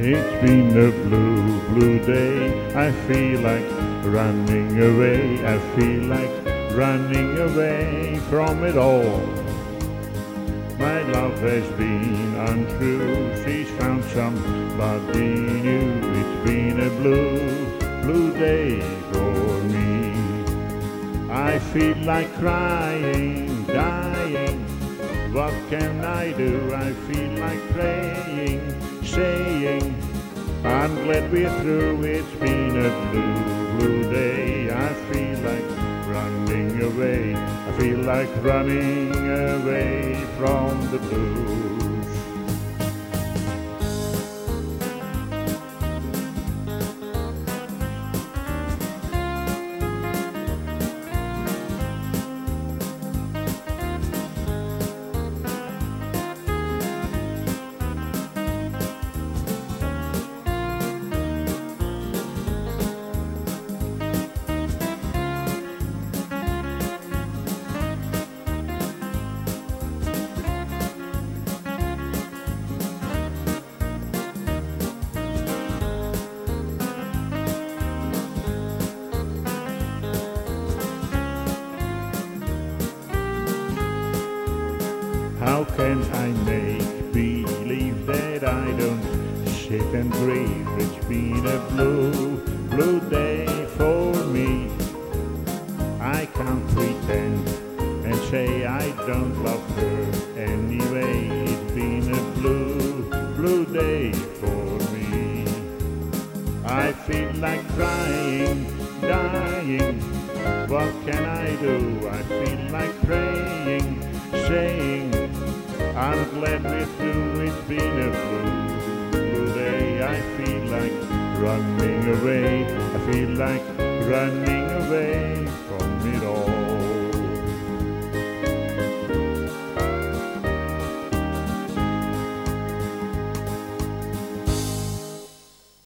It's been a blue, blue day. I feel like running away. I feel like running away from it all. My love has been untrue. She's found somebody new. It's been a blue, blue day for me. I feel like crying, dying. What can I do? I feel like praying, saying, I'm glad we're through. It's been a blue, blue day. I feel like running away. I feel like running away from the blues. How can I make believe that I don't sit and grieve? It's been a blue, blue day for me. I can't pretend and say I don't love her anyway. It's been a blue, blue day for me. I feel like crying, dying. What can I do? I feel like praying, saying, I'm glad we're through. It's been a blue, blue day. I feel like running away. I feel like running away